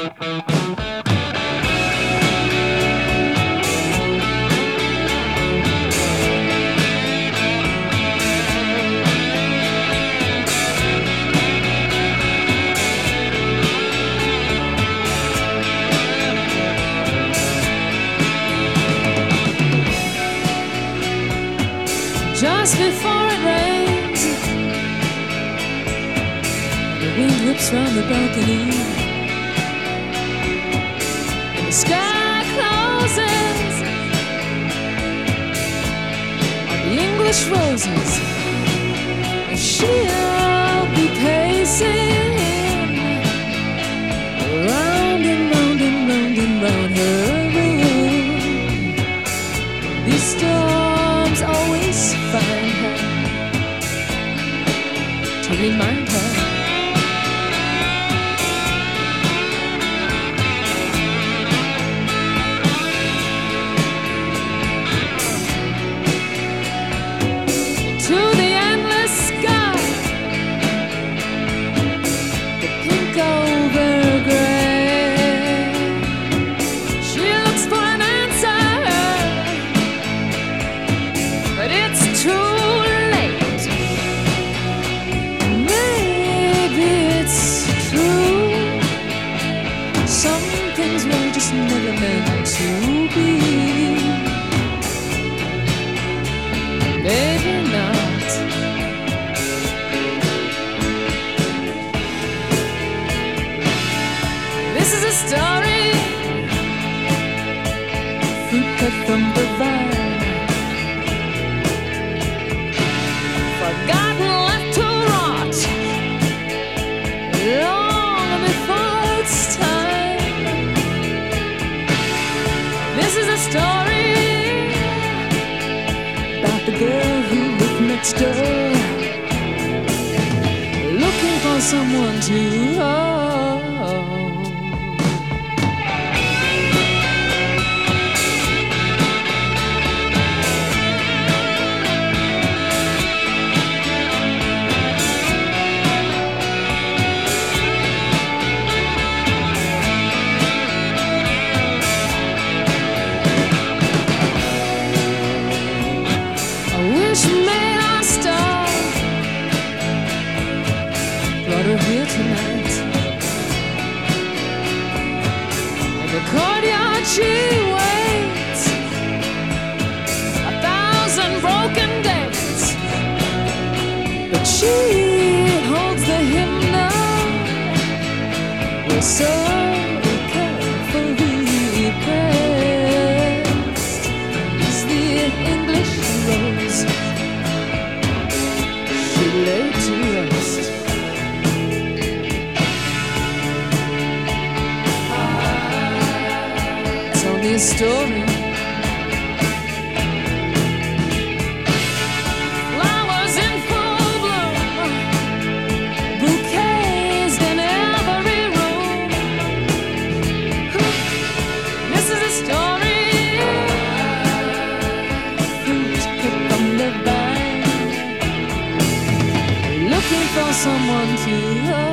Just before it rains, the wind whips round the balcony, and the sky closes on the English roses. And she'll be pacing round and round and round and round her room. These storms always find her to remind her to the endless sky, the pink over gray. She looks for an answer, but it's too late. Maybe it's true. Some things were just never meant to be. Maybe not. This is a story, fruit cut from the vine, forgotten, left to rot long before its time. This is a story about the girl who lived next door, looking for someone to hold. Wish may our star brought her here tonight. In the courtyard she waits 1,000 broken days, but she holds the hymnal with so carefully pressed. It's the English rose she laid to rest. It's only a story. Flowers in full bloom, bouquets in every room. This is a story, fruit cut from the vine, looking for someone to hold.